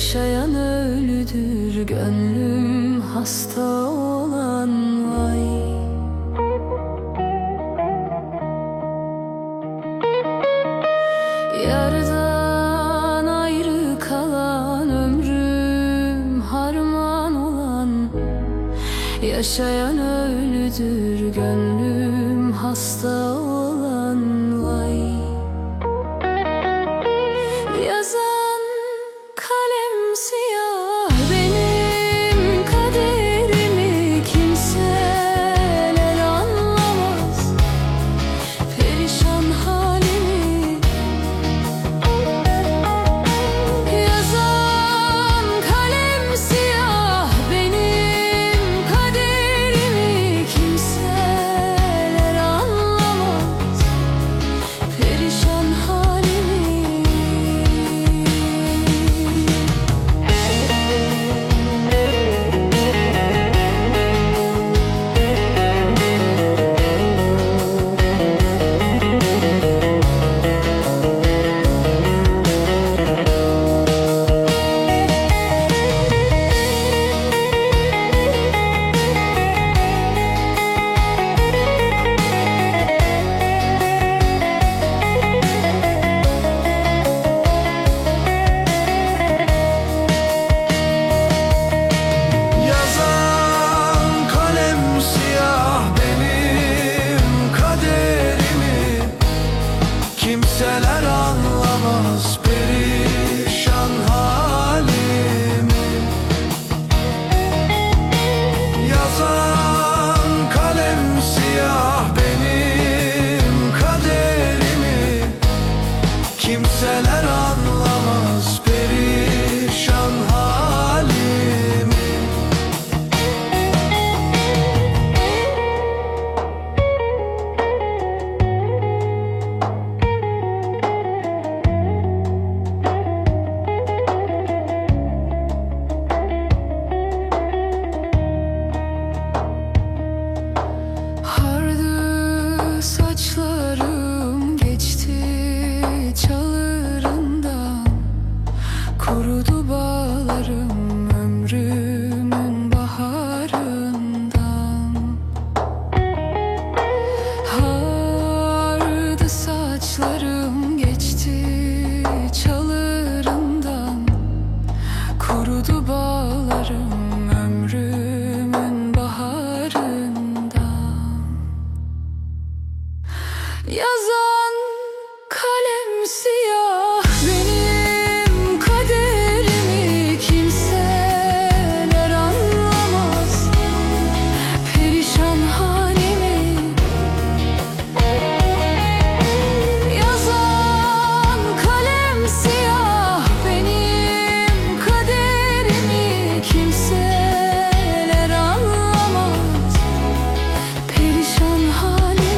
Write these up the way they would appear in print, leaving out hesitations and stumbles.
Yaşayan ölüdür, gönlüm hasta olan vay. Yardan ayrı kalan ömrüm harman olan, yaşayan ölüdür, gönlüm hasta olan vay. Yazan kalem siyah benim kaderimi kimseler anlamaz, perişan halimi. Yazan kalem siyah benim kaderimi kimseler anlamaz, perişan halimi. Kimseler anlamaz perişan halimi. Yazan kalem siyah benim kaderimi kimseler anlamaz perişan halimi. Saçlarım geçti çalırından, kurudu bağlarım ömrümün baharından. Hardı saçlarım geçti çalırından, kurudu bağlarım ömrümün baharından. Yazan kalem siyah benim kaderimi kimseler anlamaz, perişan halimi. Yazan kalem siyah benim kaderimi kimseler anlamaz, perişan halimi.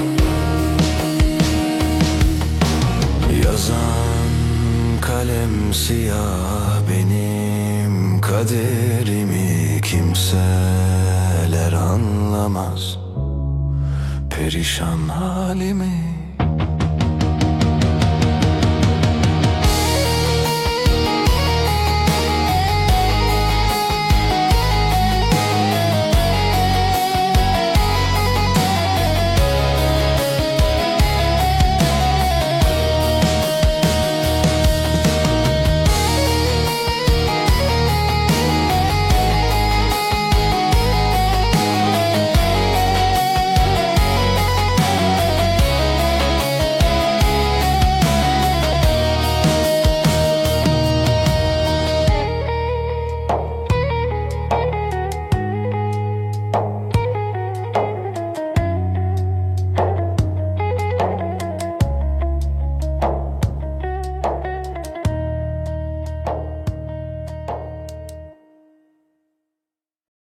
Yazan kalem siyah benim kaderimi kimseler anlamaz perişan halimi.